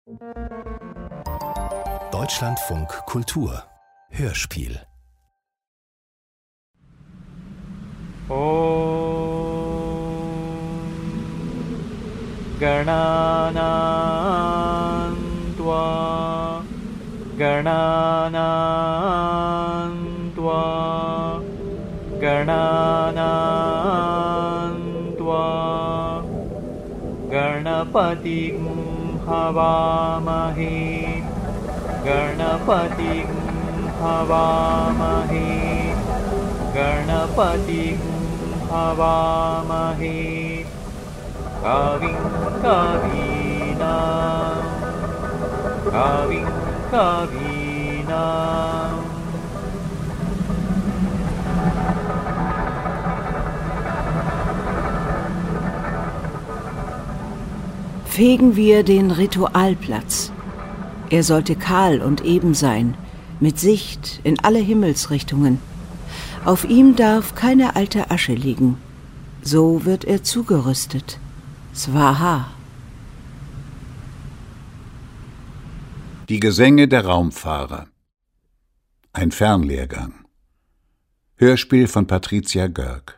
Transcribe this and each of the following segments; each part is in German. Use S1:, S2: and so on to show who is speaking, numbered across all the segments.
S1: Deutschlandfunk Kultur Hörspiel.
S2: Gananam tva Gananam tva Gananam tva Ganapatim Havamahe Ganapatim Havamahe Ganapatim Havamahe Kavim Kavinam Kavim Kavinam.
S3: Fegen wir den Ritualplatz. Er sollte kahl und eben sein, mit Sicht in alle Himmelsrichtungen. Auf ihm darf keine alte Asche liegen. So wird er zugerüstet. Swaha.
S4: Die Gesänge der Raumfahrer. Ein Fernlehrgang. Hörspiel von Patricia Görg.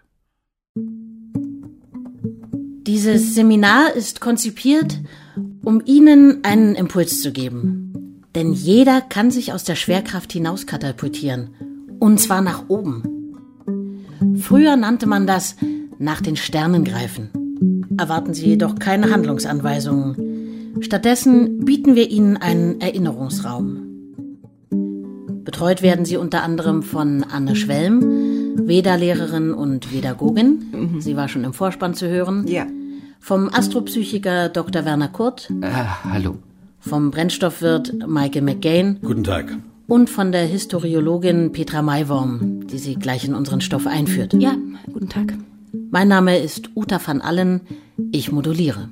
S5: Dieses Seminar ist konzipiert, um Ihnen einen Impuls zu geben. Denn jeder kann sich aus der Schwerkraft hinaus katapultieren. Und zwar nach oben. Früher nannte man das nach den Sternen greifen. Erwarten Sie jedoch keine Handlungsanweisungen. Stattdessen bieten wir Ihnen einen Erinnerungsraum. Betreut werden Sie unter anderem von Anne Schwelm, Veda-Lehrerin und Vedagogin. Sie war schon im Vorspann zu hören.
S3: Ja.
S5: Vom Astropsychiker Dr. Werner Kurt.
S6: Hallo.
S5: Vom Brennstoffwirt Michael McGain.
S6: Guten Tag.
S5: Und von der Historiologin Petra Maiworm, die Sie gleich in unseren Stoff einführt.
S7: Ja, guten Tag.
S5: Mein Name ist Uta van Allen. Ich moduliere.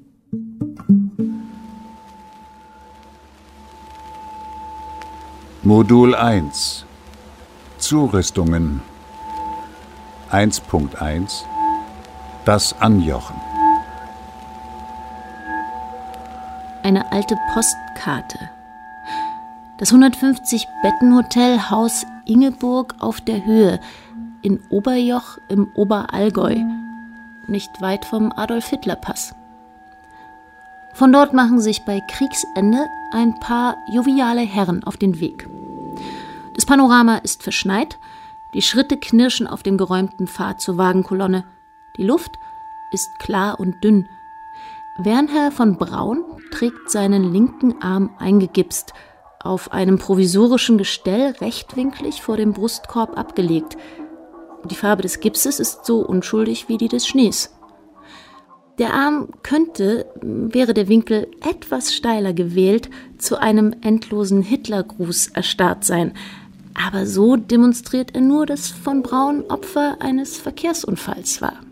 S4: Modul 1. Zurüstungen. 1.1. Das Anjochen.
S7: Eine alte Postkarte. Das 150-Betten-Hotel Haus Ingeburg auf der Höhe in Oberjoch im Oberallgäu, nicht weit vom Adolf-Hitler-Pass. Von dort machen sich bei Kriegsende ein paar joviale Herren auf den Weg. Das Panorama ist verschneit, die Schritte knirschen auf dem geräumten Pfad zur Wagenkolonne. Die Luft ist klar und dünn. Wernher von Braun trägt seinen linken Arm eingegipst, auf einem provisorischen Gestell rechtwinklig vor dem Brustkorb abgelegt. Die Farbe des Gipses ist so unschuldig wie die des Schnees. Der Arm könnte, wäre der Winkel etwas steiler gewählt, zu einem endlosen Hitlergruß erstarrt sein. Aber so demonstriert er nur, dass von Braun Opfer eines Verkehrsunfalls war.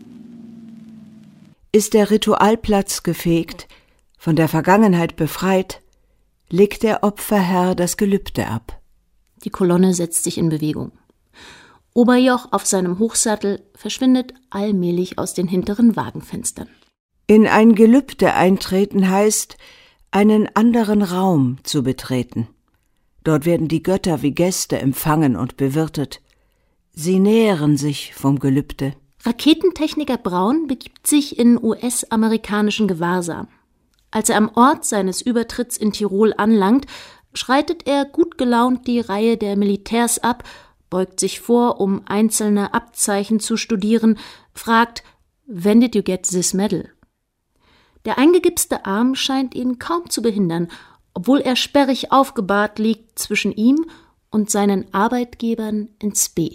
S3: Ist der Ritualplatz gefegt, von der Vergangenheit befreit, legt der Opferherr das Gelübde ab.
S7: Die Kolonne setzt sich in Bewegung. Oberjoch auf seinem Hochsattel verschwindet allmählich aus den hinteren Wagenfenstern.
S3: In ein Gelübde eintreten heißt, einen anderen Raum zu betreten. Dort werden die Götter wie Gäste empfangen und bewirtet. Sie nähren sich vom Gelübde.
S7: Raketentechniker Braun begibt sich in US-amerikanischen Gewahrsam. Als er am Ort seines Übertritts in Tirol anlangt, schreitet er gut gelaunt die Reihe der Militärs ab, beugt sich vor, um einzelne Abzeichen zu studieren, fragt, "When did you get this medal?" Der eingegipste Arm scheint ihn kaum zu behindern, obwohl er sperrig aufgebahrt liegt zwischen ihm und seinen Arbeitgebern ins B.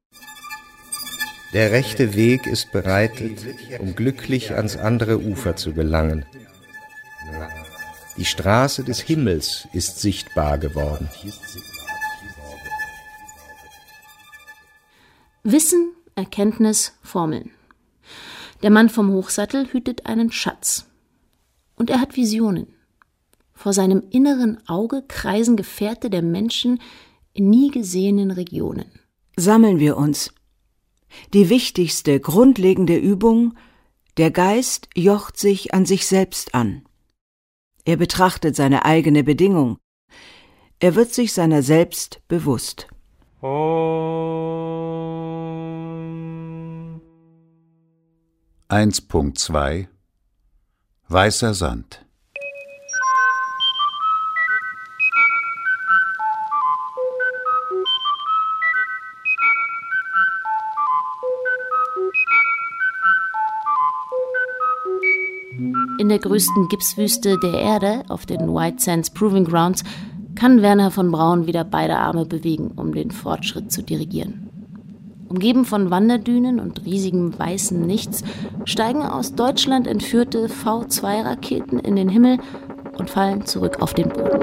S8: Der rechte Weg ist bereitet, um glücklich ans andere Ufer zu gelangen. Die Straße des Himmels ist sichtbar geworden.
S7: Wissen, Erkenntnis, Formeln. Der Mann vom Hochsattel hütet einen Schatz. Und er hat Visionen. Vor seinem inneren Auge kreisen Gefährte der Menschen in nie gesehenen Regionen.
S3: Sammeln wir uns. Die wichtigste, grundlegende Übung: der Geist jocht sich an sich selbst an. Er betrachtet seine eigene Bedingung. Er wird sich seiner selbst bewusst.
S2: Om.
S4: 1.2 Weißer Sand.
S7: In der größten Gipswüste der Erde, auf den White Sands Proving Grounds, kann Wernher von Braun wieder beide Arme bewegen, um den Fortschritt zu dirigieren. Umgeben von Wanderdünen und riesigem weißen Nichts steigen aus Deutschland entführte V2-Raketen in den Himmel und fallen zurück auf den Boden.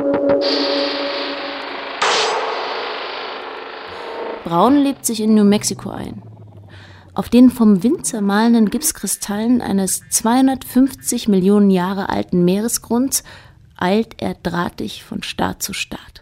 S7: Braun lebt sich in New Mexico ein. Auf den vom Wind zermahlenen Gipskristallen eines 250 Millionen Jahre alten Meeresgrunds eilt er drahtig von Staat zu Staat.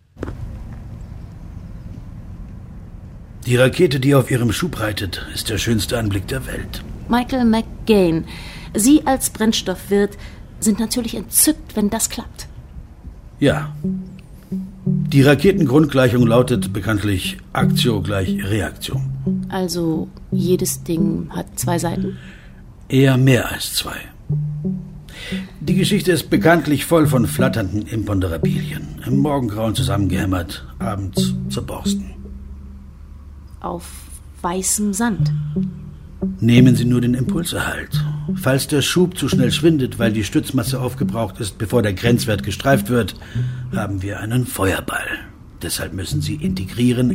S6: Die Rakete, die auf ihrem Schub reitet, ist der schönste Anblick der Welt.
S7: Michael McGain, Sie als Brennstoffwirt sind natürlich entzückt, wenn das klappt.
S6: Ja. Die Raketengrundgleichung lautet bekanntlich Aktio gleich Reaktion.
S7: Also jedes Ding hat zwei Seiten?
S6: Eher mehr als zwei. Die Geschichte ist bekanntlich voll von flatternden Imponderabilien. Im Morgengrauen zusammengehämmert, abends zerborsten.
S7: Auf weißem Sand.
S6: Nehmen Sie nur den Impulserhalt. Falls der Schub zu schnell schwindet, weil die Stützmasse aufgebraucht ist, bevor der Grenzwert gestreift wird, haben wir einen Feuerball. Deshalb müssen Sie integrieren.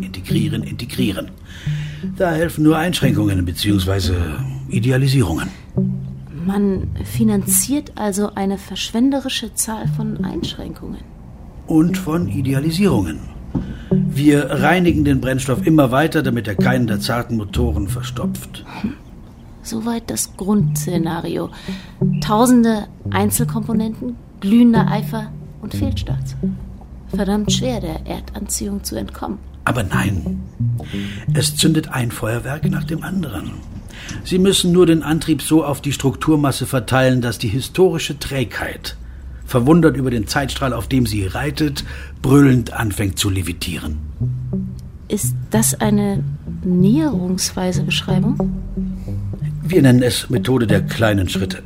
S6: Da helfen nur Einschränkungen bzw. Idealisierungen.
S7: Man finanziert also eine verschwenderische Zahl von Einschränkungen.
S6: Und von Idealisierungen. Wir reinigen den Brennstoff immer weiter, damit er keinen der zarten Motoren verstopft.
S7: Soweit das Grundszenario. Tausende Einzelkomponenten, glühender Eifer und Fehlstarts. Verdammt schwer, der Erdanziehung zu entkommen.
S6: Aber nein, es zündet ein Feuerwerk nach dem anderen. Sie müssen nur den Antrieb so auf die Strukturmasse verteilen, dass die historische Trägheit, verwundert über den Zeitstrahl, auf dem sie reitet, brüllend anfängt zu levitieren.
S7: Ist das eine näherungsweise Beschreibung?
S6: Wir nennen es Methode der kleinen Schritte.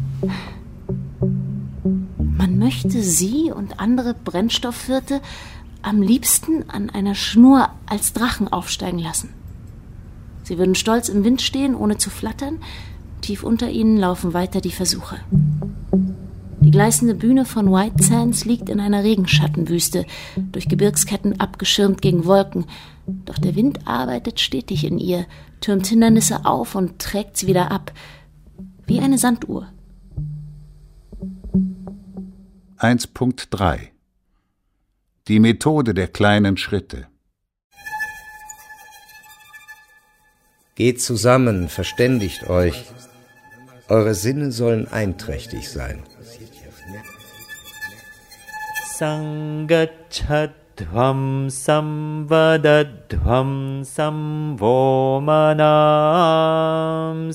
S7: Man möchte Sie und andere Brennstoffwirte am liebsten an einer Schnur als Drachen aufsteigen lassen. Sie würden stolz im Wind stehen, ohne zu flattern. Tief unter ihnen laufen weiter die Versuche. Die gleißende Bühne von White Sands liegt in einer Regenschattenwüste, durch Gebirgsketten abgeschirmt gegen Wolken. Doch der Wind arbeitet stetig in ihr, türmt Hindernisse auf und trägt sie wieder ab. Wie eine Sanduhr.
S4: 1.3 Die Methode der kleinen Schritte.
S8: Geht zusammen, verständigt euch. Eure Sinne sollen einträchtig sein.
S2: Sangacchadhvam samvadadhvam samvomanam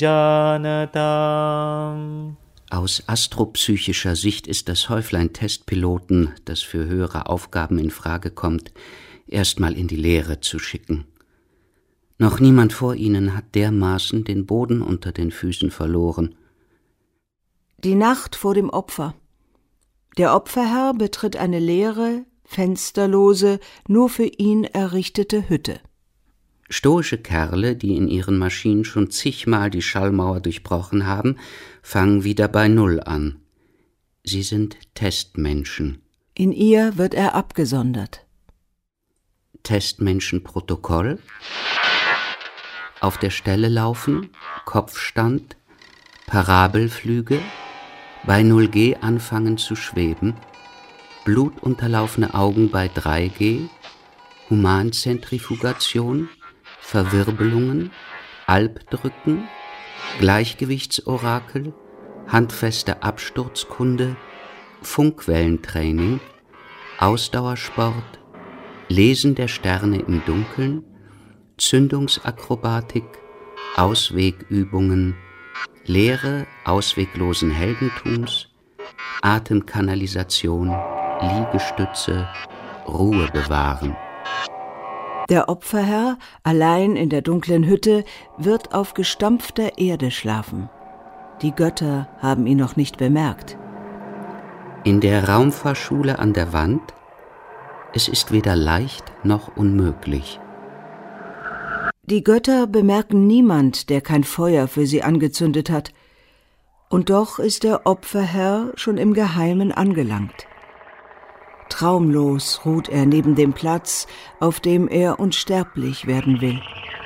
S2: sijanatam.
S9: Aus astropsychischer Sicht ist das Häuflein Testpiloten, das für höhere Aufgaben in Frage kommt, erstmal in die Leere zu schicken. Noch niemand vor ihnen hat dermaßen den Boden unter den Füßen verloren.
S3: Die Nacht vor dem Opfer. Der Opferherr betritt eine leere, fensterlose, nur für ihn errichtete Hütte.
S9: Stoische Kerle, die in ihren Maschinen schon zigmal die Schallmauer durchbrochen haben, fangen wieder bei Null an. Sie sind Testmenschen.
S3: In ihr wird er abgesondert.
S9: Testmenschenprotokoll. Auf der Stelle laufen, Kopfstand, Parabelflüge, bei 0G anfangen zu schweben, blutunterlaufene Augen bei 3G, Humanzentrifugation, Verwirbelungen, Albdrücken, Gleichgewichtsorakel, handfeste Absturzkunde, Funkwellentraining, Ausdauersport, Lesen der Sterne im Dunkeln, Zündungsakrobatik, Auswegübungen, Lehre ausweglosen Heldentums, Atemkanalisation, Liegestütze, Ruhe bewahren.
S3: Der Opferherr, allein in der dunklen Hütte, wird auf gestampfter Erde schlafen. Die Götter haben ihn noch nicht bemerkt.
S9: In der Raumfahrschule an der Wand, es ist weder leicht noch unmöglich.
S3: Die Götter bemerken niemand, der kein Feuer für sie angezündet hat. Und doch ist der Opferherr schon im Geheimen angelangt. Traumlos ruht er neben dem Platz, auf dem er unsterblich werden will.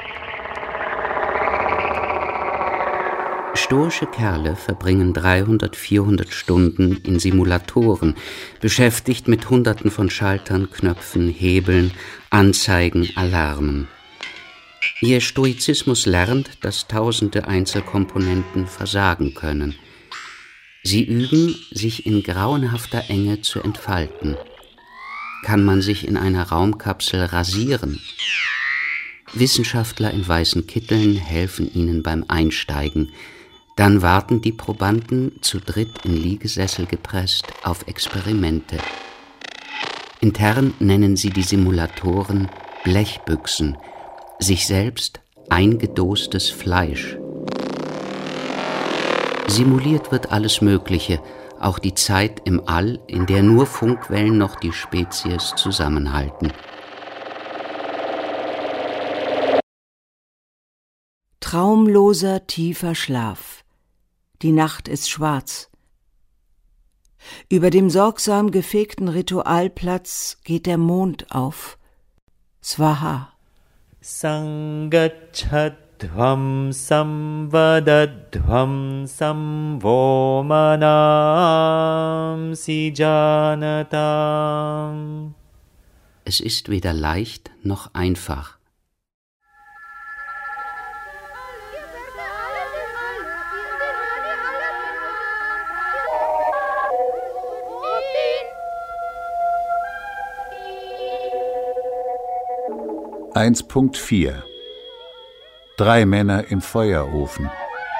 S9: Stoische Kerle verbringen 300, 400 Stunden in Simulatoren, beschäftigt mit Hunderten von Schaltern, Knöpfen, Hebeln, Anzeigen, Alarmen. Ihr Stoizismus lernt, dass tausende Einzelkomponenten versagen können. Sie üben, sich in grauenhafter Enge zu entfalten. Kann man sich in einer Raumkapsel rasieren? Wissenschaftler in weißen Kitteln helfen ihnen beim Einsteigen. Dann warten die Probanden, zu dritt in Liegesessel gepresst, auf Experimente. Intern nennen sie die Simulatoren Blechbüchsen, sich selbst eingedostes Fleisch. Simuliert wird alles Mögliche, auch die Zeit im All, in der nur Funkwellen noch die Spezies zusammenhalten.
S3: Traumloser, tiefer Schlaf. Die Nacht ist schwarz. Über dem sorgsam gefegten Ritualplatz geht der Mond auf. Swaha.
S2: Sangacchadhvam samvadadhvam samvomanam sijanatam.
S9: Es ist weder leicht noch einfach.
S4: (1.4) 3 Männer im Feuerofen.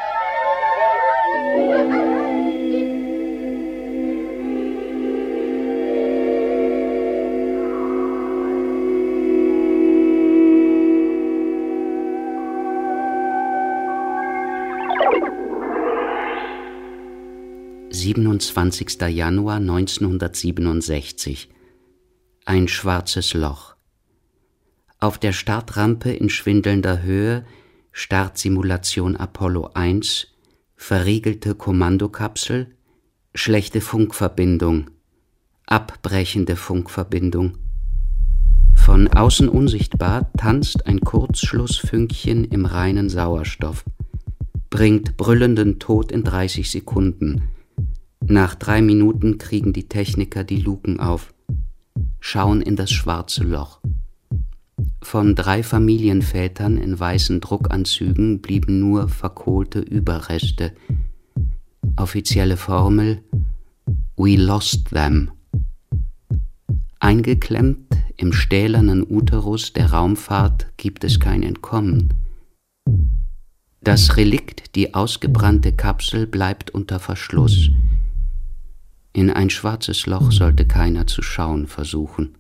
S9: »27. Januar 1967. Ein schwarzes Loch. Auf der Startrampe in schwindelnder Höhe, Startsimulation Apollo 1, verriegelte Kommandokapsel, schlechte Funkverbindung, abbrechende Funkverbindung. Von außen unsichtbar tanzt ein Kurzschlussfünkchen im reinen Sauerstoff, bringt brüllenden Tod in 30 Sekunden. Nach 3 Minuten kriegen die Techniker die Luken auf, schauen in das schwarze Loch. Von 3 Familienvätern in weißen Druckanzügen blieben nur verkohlte Überreste. Offizielle Formel: We lost them. Eingeklemmt im stählernen Uterus der Raumfahrt gibt es kein Entkommen. Das Relikt, die ausgebrannte Kapsel, bleibt unter Verschluss. In ein schwarzes Loch sollte keiner zu schauen versuchen.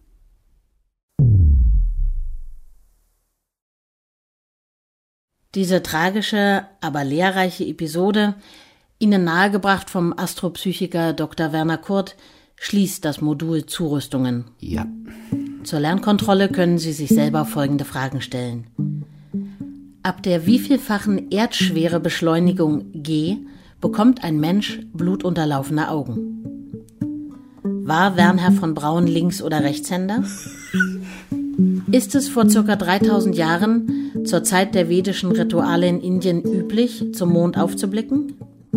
S5: Diese tragische, aber lehrreiche Episode, Ihnen nahegebracht vom Astropsychiker Dr. Werner Kurt, schließt das Modul Zurüstungen.
S9: Ja.
S5: Zur Lernkontrolle können Sie sich selber folgende Fragen stellen. Ab der wievielfachen Erdschwerebeschleunigung G bekommt ein Mensch blutunterlaufene Augen? War Wernher von Braun Links- oder Rechtshänder? Ist es vor ca. 3000 Jahren, zur Zeit der vedischen Rituale in Indien, üblich, zum Mond aufzublicken?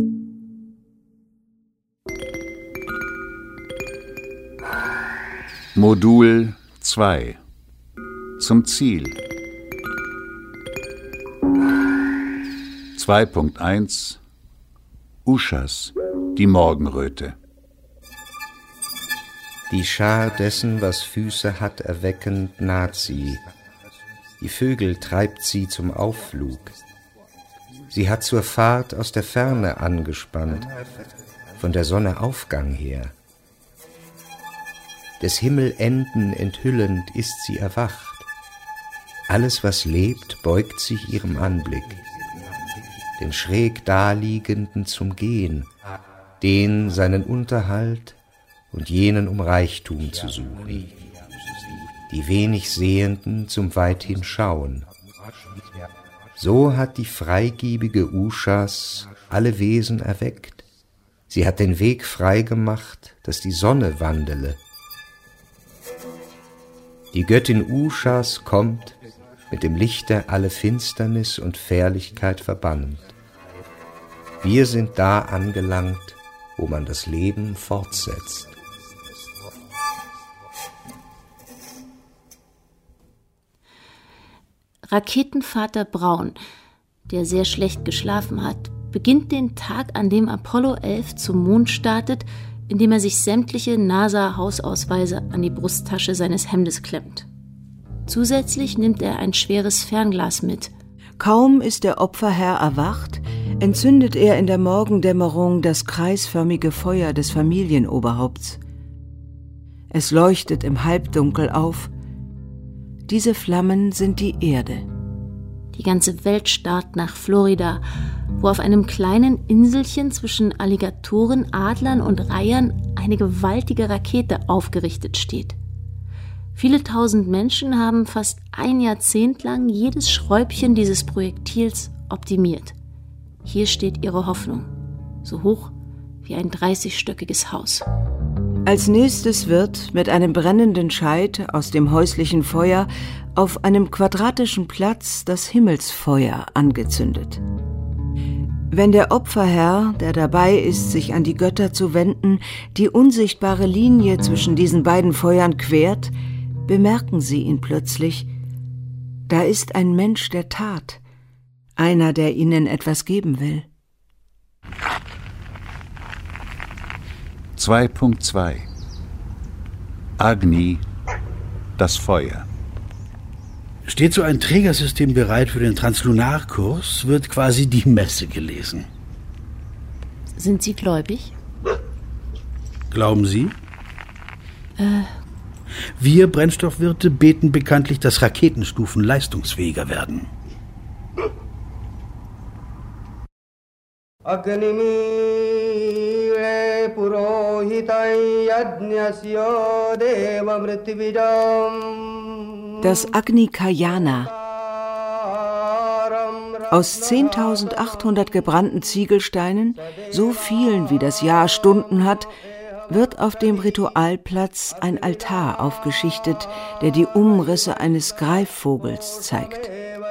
S4: Modul 2. Zum Ziel. 2.1 Ushas, die Morgenröte.
S8: Die Schar dessen, was Füße hat, erweckend naht sie. Die Vögel treibt sie zum Aufflug. Sie hat zur Fahrt aus der Ferne angespannt. von der Sonne Aufgang her. Des Himmelenden enthüllend ist sie erwacht. Alles, was lebt, beugt sich ihrem Anblick, den schräg Daliegenden zum Gehen, den seinen Unterhalt und jenen um Reichtum zu suchen, die wenig Sehenden zum weithin Schauen. So hat die freigebige Ushas alle Wesen erweckt. Sie hat den Weg frei gemacht, dass die Sonne wandele. Die Göttin Ushas kommt, mit dem Lichte alle Finsternis und Fährlichkeit verbannend. Wir sind da angelangt, wo man das Leben fortsetzt.
S7: Raketenvater Braun, der sehr schlecht geschlafen hat, beginnt den Tag, an dem Apollo 11 zum Mond startet, indem er sich sämtliche NASA-Hausausweise an die Brusttasche seines Hemdes klemmt. Zusätzlich nimmt er ein schweres Fernglas mit.
S3: Kaum ist der Opferherr erwacht, entzündet er in der Morgendämmerung das kreisförmige Feuer des Familienoberhaupts. Es leuchtet im Halbdunkel auf. Diese Flammen sind die Erde.
S7: Die ganze Welt starrt nach Florida, wo auf einem kleinen Inselchen zwischen Alligatoren, Adlern und Reihern eine gewaltige Rakete aufgerichtet steht. Viele tausend Menschen haben fast ein Jahrzehnt lang jedes Schräubchen dieses Projektils optimiert. Hier steht ihre Hoffnung, so hoch wie ein 30-stöckiges Haus.
S3: Als nächstes wird mit einem brennenden Scheit aus dem häuslichen Feuer auf einem quadratischen Platz das Himmelsfeuer angezündet. Wenn der Opferherr, der dabei ist, sich an die Götter zu wenden, die unsichtbare Linie zwischen diesen beiden Feuern quert, bemerken sie ihn plötzlich. Da ist ein Mensch der Tat, einer, der ihnen etwas geben will.
S4: 2.2 Agni, das Feuer.
S6: Steht so ein Trägersystem bereit für den Translunarkurs, wird quasi die Messe gelesen.
S7: Sind Sie gläubig?
S6: Glauben Sie? Wir Brennstoffwirte beten bekanntlich, dass Raketenstufen leistungsfähiger werden.
S3: Das Agni Kayana. Aus 10.800 gebrannten Ziegelsteinen, so vielen wie das Jahr Stunden hat, wird auf dem Ritualplatz ein Altar aufgeschichtet, der die Umrisse eines Greifvogels zeigt.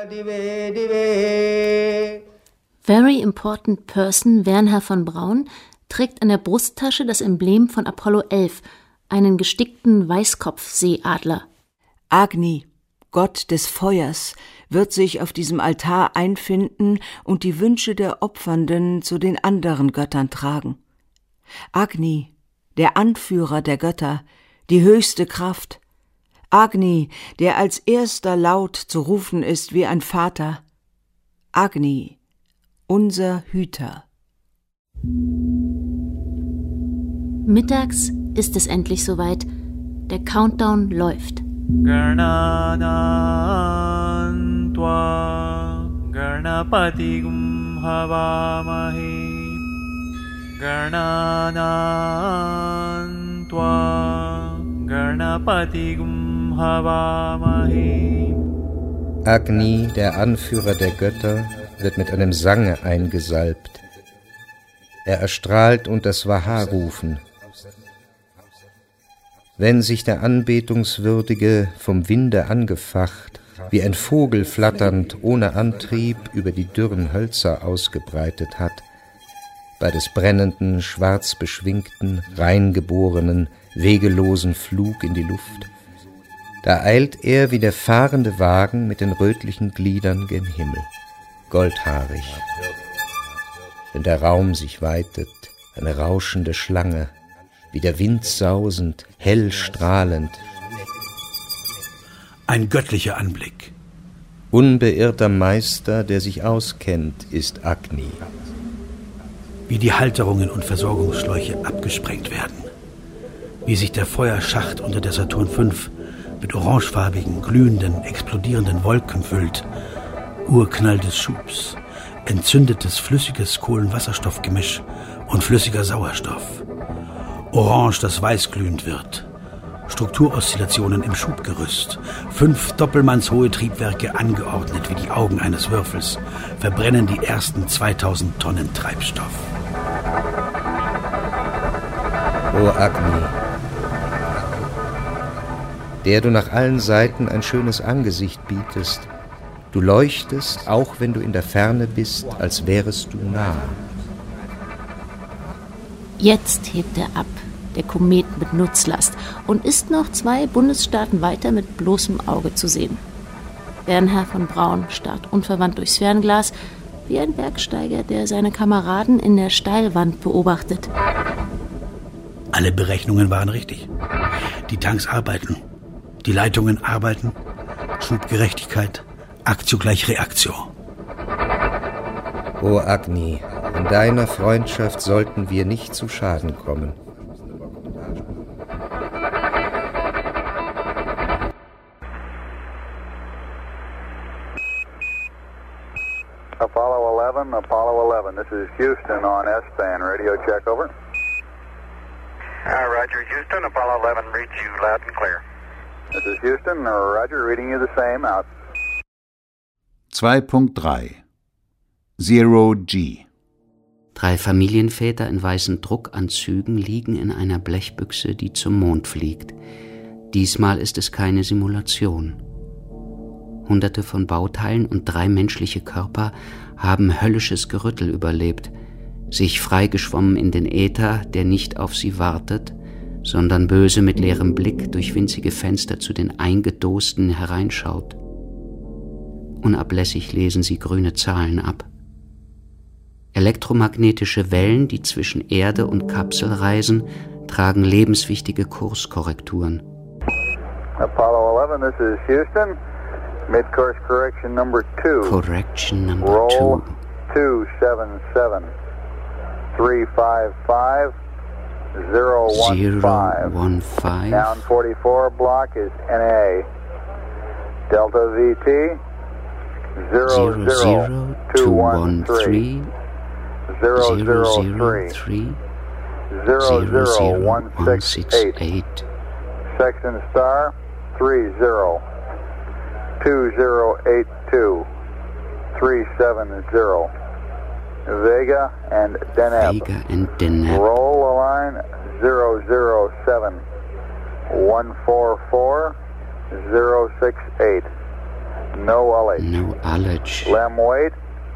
S7: Very Important Person Wernher von Braun trägt an der Brusttasche das Emblem von Apollo 11, einen gestickten Weißkopfseeadler.
S3: Agni, Gott des Feuers, wird sich auf diesem Altar einfinden und die Wünsche der Opfernden zu den anderen Göttern tragen. Agni, der Anführer der Götter, die höchste Kraft. Agni, der als erster laut zu rufen ist wie ein Vater. Agni, unser Hüter.
S7: Mittags ist es endlich soweit. Der Countdown läuft.
S2: Garnanam tva Garnapatigum havamahe Garnanam tva Garnapatigum havamahe.
S8: Agni, der Anführer der Götter, wird mit einem Sange eingesalbt. Er erstrahlt unter Swaha-Rufen. Wenn sich der Anbetungswürdige vom Winde angefacht, wie ein Vogel flatternd ohne Antrieb über die dürren Hölzer ausgebreitet hat, bei des brennenden, schwarz beschwingten, reingeborenen, wegelosen Flug in die Luft, da eilt er wie der fahrende Wagen mit den rötlichen Gliedern gen Himmel, goldhaarig. Wenn der Raum sich weitet, eine rauschende Schlange, wie der Wind sausend, hell strahlend.
S6: Ein göttlicher Anblick.
S8: Unbeirrter Meister, der sich auskennt, ist Agni.
S6: wie die Halterungen und Versorgungsschläuche abgesprengt werden, wie sich der Feuerschacht unter der Saturn V mit orangefarbigen, glühenden, explodierenden Wolken füllt, Urknall des Schubs, entzündetes flüssiges Kohlenwasserstoffgemisch und flüssiger Sauerstoff, Orange, das weißglühend wird, Strukturoszillationen im Schubgerüst, 5 doppelmannshohe Triebwerke angeordnet wie die Augen eines Würfels, verbrennen die ersten 2000 Tonnen Treibstoff.
S8: O Agni, der du nach allen Seiten ein schönes Angesicht bietest, du leuchtest, auch wenn du in der Ferne bist, als wärest du nah.
S7: Jetzt hebt er ab, der Komet mit Nutzlast, und ist noch 2 Bundesstaaten weiter mit bloßem Auge zu sehen. Bernhard von Braun starrt unverwandt durchs Fernglas, wie ein Bergsteiger, der seine Kameraden in der Steilwand beobachtet.
S6: Alle Berechnungen waren richtig. Die Tanks arbeiten, die Leitungen arbeiten, Schubgerechtigkeit, Aktio gleich Reaktio.
S8: O Agni, in deiner Freundschaft sollten wir nicht zu Schaden kommen.
S10: Apollo 11, this is Houston on S-band, radio check, over.
S11: Roger, Houston, Apollo 11, read you loud and clear.
S10: This is Houston, Roger, reading you the same, out.
S4: 2.3 Zero G.
S9: 3 Familienväter in weißen Druckanzügen liegen in einer Blechbüchse, die zum Mond fliegt. Diesmal ist es keine Simulation. Hunderte von Bauteilen und 3 menschliche Körper haben höllisches Gerüttel überlebt, sich freigeschwommen in den Äther, der nicht auf sie wartet, sondern böse mit leerem Blick durch winzige Fenster zu den Eingedosten hereinschaut. Unablässig lesen sie grüne Zahlen ab. Elektromagnetische Wellen, die zwischen Erde und Kapsel reisen, tragen lebenswichtige Kurskorrekturen.
S10: Apollo 11, this is Houston. Mid-course correction number 2.
S9: Correction number 2.
S10: Roll 277 355 015. Down 44 block is NA. Delta VT 00213 003 00168. Section star 30 2082 370. Vega and Deneb. Roll the line 007 144 068. No ullage. Lem weight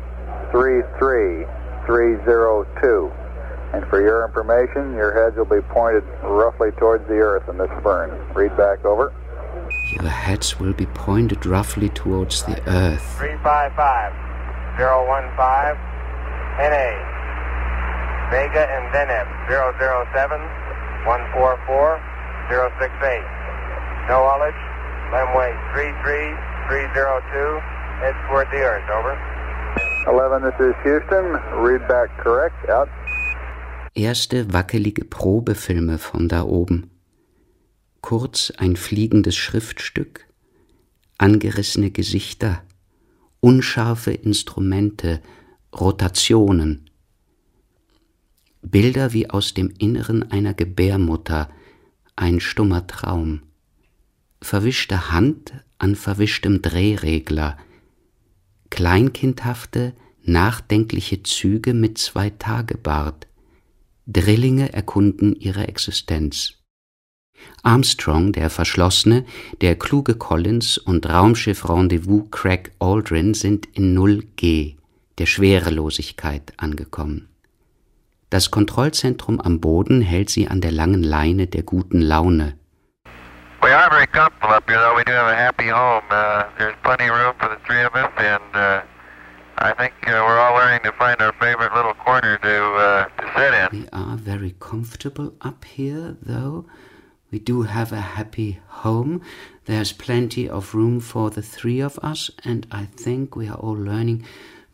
S10: 33302. And for your information, your heads will be pointed roughly towards the earth in this burn. Read back, over.
S9: Your heads will be pointed roughly towards the earth.
S11: 355 015 NA. Vega and Deneb 007 144 068. No ullage. Lem weight 33302. Heads toward the earth, over.
S10: 11, this is Houston. Read back correct, out.
S9: Erste wackelige Probefilme von da oben. Kurz ein fliegendes Schriftstück, angerissene Gesichter, unscharfe Instrumente, Rotationen. Bilder wie aus dem Inneren einer Gebärmutter, ein stummer Traum. Verwischte Hand an verwischtem Drehregler, kleinkindhafte, nachdenkliche Züge mit 2-Tage-Bart. Drillinge erkunden ihre Existenz. Armstrong, der Verschlossene, der kluge Collins und Raumschiff-Rendezvous Craig Aldrin sind in 0G, der Schwerelosigkeit, angekommen. Das Kontrollzentrum am Boden hält sie an der langen Leine der guten Laune.
S11: We are very comfortable up here, though. We do have a happy home. There's plenty of room for the 3 of us, and I think we're all learning to find our favorite little corner to sit in.
S9: We are very comfortable up here, though. We do have a happy home. There's plenty of room for the 3 of us, and I think we are all learning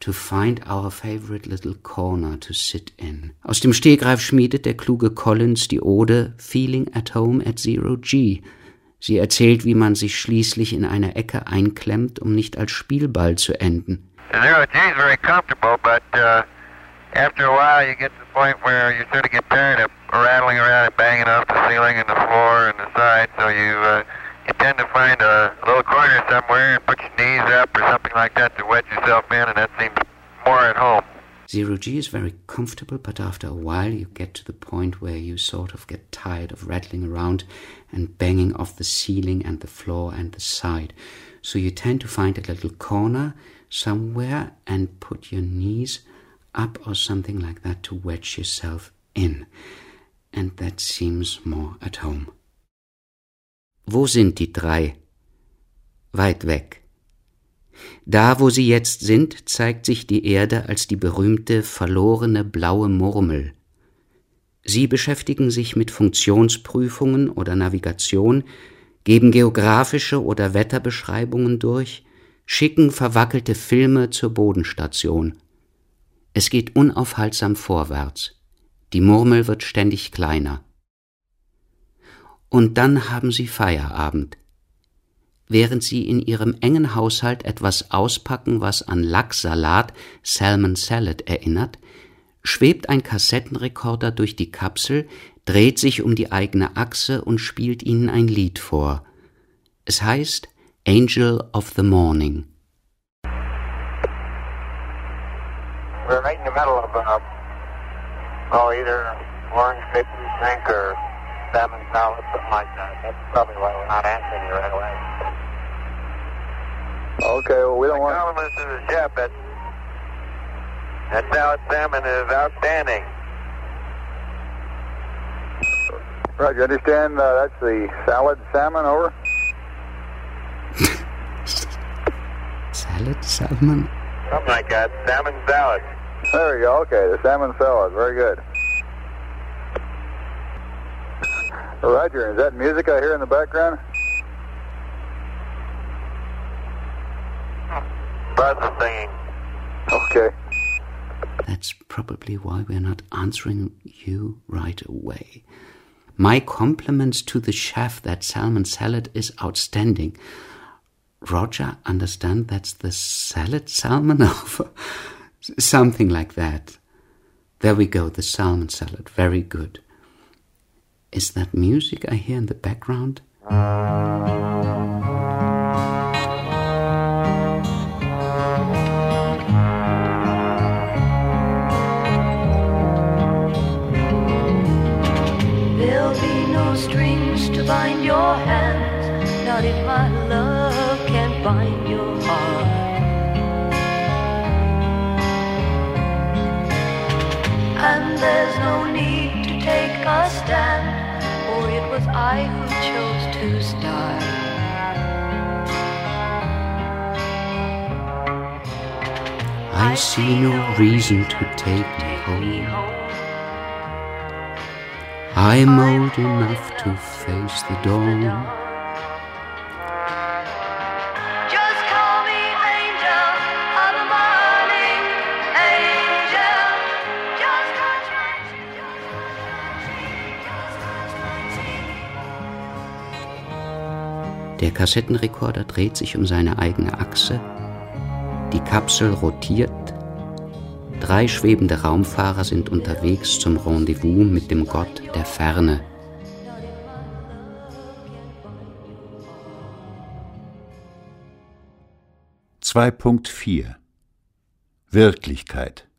S9: To find our favorite little corner to sit in. Aus dem Stegreif schmiedet der kluge Collins die Ode Feeling at Home at Zero G. Sie erzählt, wie man sich schließlich in einer Ecke einklemmt, um nicht als Spielball zu enden.
S11: Zero G is very comfortable, but after a while you get to the point where you sort of get tired of rattling around and banging off the ceiling and the floor and the side, so you tend to find a little corner somewhere and put your knees up or something like that to wedge yourself in, and that seems more at home.
S9: Zero G is very comfortable, but after a while you get to the point where you sort of get tired of rattling around and banging off the ceiling and the floor and the side. So you tend to find a little corner somewhere and put your knees up or something like that to wedge yourself in. And that seems more at home. Wo sind die drei? Weit weg. Da, wo sie jetzt sind, zeigt sich die Erde als die berühmte, verlorene blaue Murmel. Sie beschäftigen sich mit Funktionsprüfungen oder Navigation, geben geografische oder Wetterbeschreibungen durch, schicken verwackelte Filme zur Bodenstation. Es geht unaufhaltsam vorwärts. Die Murmel wird ständig kleiner. Und dann haben sie Feierabend. Während sie in ihrem engen Haushalt etwas auspacken, was an Lachssalat, Salmon Salad erinnert, schwebt ein Kassettenrekorder durch die Kapsel, dreht sich um die eigene Achse und spielt ihnen ein Lied vor. Es heißt Angel of the Morning.
S10: We're right in the middle of either orange fish drink or salmon salad, something like that. That's probably why we're not answering you right away. Okay, well, we don't want...
S11: Compliments to the chef. That salad salmon is outstanding.
S10: Right, you understand that's the salad salmon, over?
S9: Salad salmon?
S11: Something like that. Salmon salad.
S10: There you go. Okay, the salmon salad. Very good. Roger, is that music I hear in the background?
S11: Buzz is singing.
S10: Okay.
S9: That's probably why we're not answering you right away. My compliments to the chef. That salmon salad is outstanding. Roger, understand that's the salad salmon? Something like that. There we go, the salmon salad. Very good. Is that music I hear in the background?
S12: There'll be no strings to bind your hands, not if my love can bind your heart. And there's no need to take a stand, for it was I who chose to start.
S9: I see no reason to take me home. I'm old enough to face the dawn.
S12: Just call me angel of the morning, angel. Just touch my cheek,
S9: Der Kassettenrekorder dreht sich um seine eigene Achse. Die Kapsel rotiert. 3 schwebende Raumfahrer sind unterwegs zum Rendezvous mit dem Gott der Ferne.
S4: (2.4) Wirklichkeit.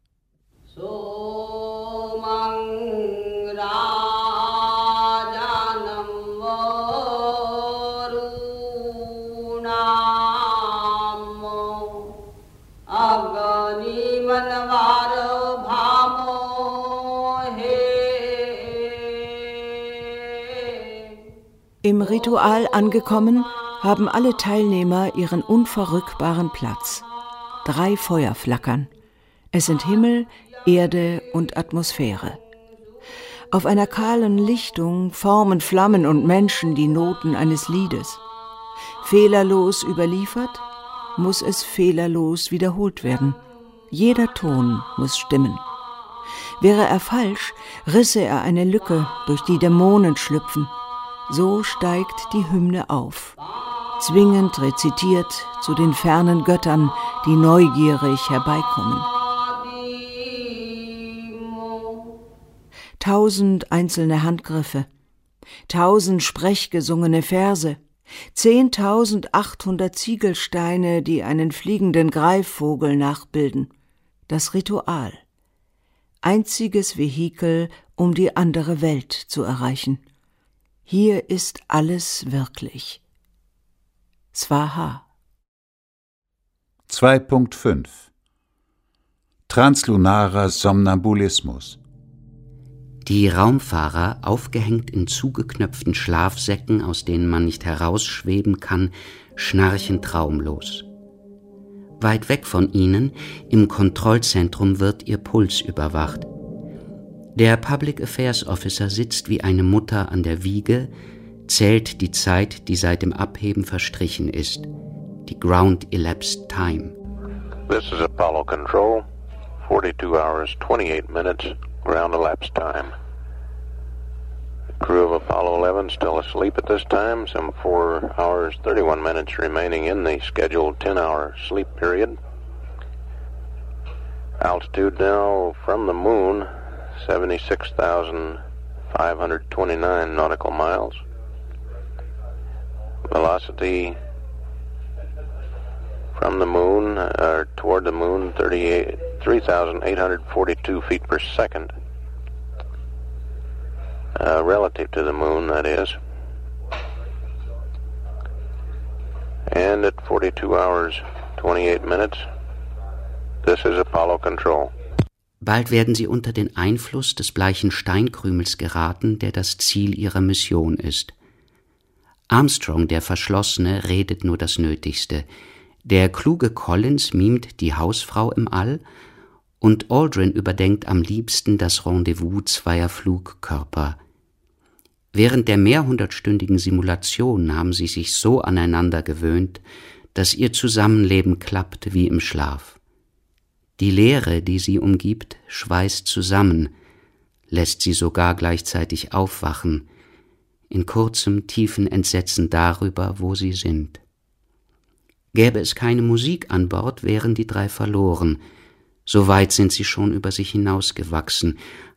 S3: Im Ritual angekommen, haben alle Teilnehmer ihren unverrückbaren Platz. 3 Feuer flackern. Es sind Himmel, Erde und Atmosphäre. Auf einer kahlen Lichtung formen Flammen und Menschen die Noten eines Liedes. Fehlerlos überliefert, muss es fehlerlos wiederholt werden. Jeder Ton muss stimmen. Wäre er falsch, risse er eine Lücke, durch die Dämonen schlüpfen. So steigt die Hymne auf, zwingend rezitiert zu den fernen Göttern, die neugierig herbeikommen. 1000 einzelne Handgriffe, 1000 sprechgesungene Verse, 10.800 Ziegelsteine, die einen fliegenden Greifvogel nachbilden. Das Ritual. Einziges Vehikel, um die andere Welt zu erreichen. Hier ist alles wirklich. Swaha.
S4: 2.5 Translunarer Somnambulismus.
S9: Die Raumfahrer, aufgehängt in zugeknöpften Schlafsäcken, aus denen man nicht herausschweben kann, schnarchen traumlos. Weit weg von ihnen, im Kontrollzentrum, wird ihr Puls überwacht. Der Public Affairs Officer sitzt wie eine Mutter an der Wiege, zählt die Zeit, die seit dem Abheben verstrichen ist, die Ground Elapsed Time.
S13: This is Apollo Control, 42 hours, 28 minutes, ground elapsed time. The crew of Apollo 11 still asleep at this time, some 4 hours, 31 minutes remaining in the scheduled 10-hour sleep period. Altitude now from the moon, 76,529 nautical miles. Velocity from the moon, toward the moon, 3,842 feet per second. Relative to the moon, that is. And at 42 hours, 28 minutes, this is Apollo Control.
S9: Bald werden sie unter den Einfluss des bleichen Steinkrümels geraten, der das Ziel ihrer Mission ist. Armstrong, der Verschlossene, redet nur das Nötigste. Der kluge Collins mimt die Hausfrau im All und Aldrin überdenkt am liebsten das Rendezvous zweier Flugkörper. Während der mehrhundertstündigen Simulation haben sie sich so aneinander gewöhnt, dass ihr Zusammenleben klappt wie im Schlaf. Die Leere, die sie umgibt, schweißt zusammen, lässt sie sogar gleichzeitig aufwachen, in kurzem, tiefen Entsetzen darüber, wo sie sind. Gäbe es keine Musik an Bord, wären die drei verloren. So weit sind sie schon über sich hinausgewachsen,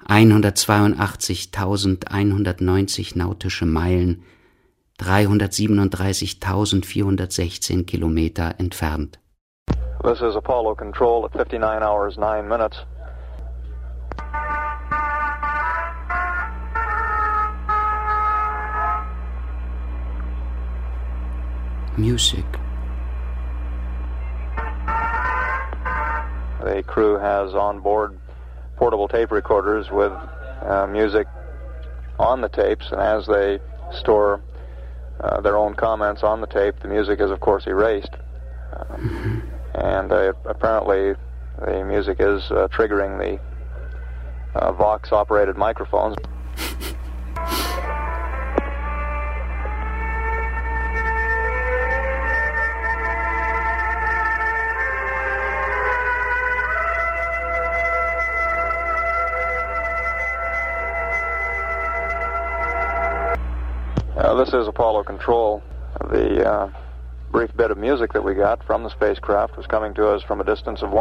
S9: 182.190 nautische Meilen, 337.416 Kilometer entfernt.
S10: This is Apollo Control at 59 hours, 9 minutes.
S9: Music.
S10: The crew has on board portable tape recorders with music on the tapes, and as they store their own comments on the tape, the music is of course erased. And apparently the music is triggering the Vox-operated microphones. This is Apollo Control. The brief bit of music that we got from the spacecraft was coming to us from a distance of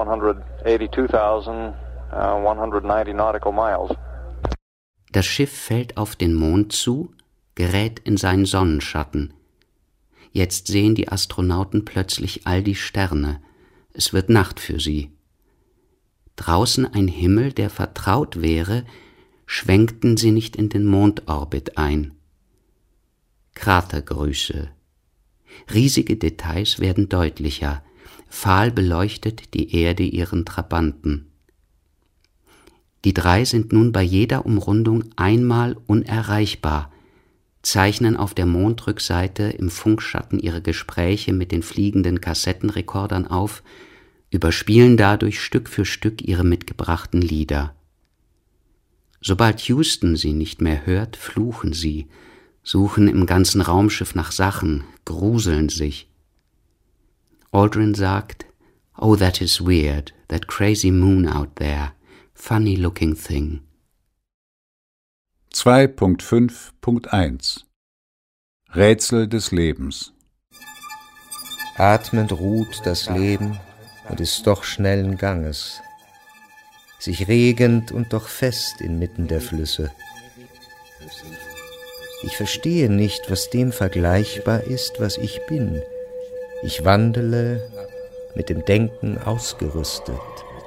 S10: 182,190 nautical miles.
S9: Das Schiff fällt auf den Mond zu, gerät in seinen Sonnenschatten. Jetzt sehen die Astronauten plötzlich all die Sterne. Es wird Nacht für sie. Draußen ein Himmel, der vertraut wäre, schwenkten sie nicht in den Mondorbit ein. Kratergrüße. Riesige Details werden deutlicher. Fahl beleuchtet die Erde ihren Trabanten. Die drei sind nun bei jeder Umrundung einmal unerreichbar, zeichnen auf der Mondrückseite im Funkschatten ihre Gespräche mit den fliegenden Kassettenrekordern auf, überspielen dadurch Stück für Stück ihre mitgebrachten Lieder. Sobald Houston sie nicht mehr hört, fluchen sie, suchen im ganzen Raumschiff nach Sachen, gruseln sich. Aldrin sagt, "Oh, that is weird", that crazy moon out there, funny looking thing.
S4: 2.5.1 Rätsel des Lebens.
S8: Atmend ruht das Leben und ist doch schnellen Ganges, sich regend und doch fest inmitten der Flüsse. Ich verstehe nicht, was dem vergleichbar ist, was ich bin. Ich wandele, mit dem Denken ausgerüstet.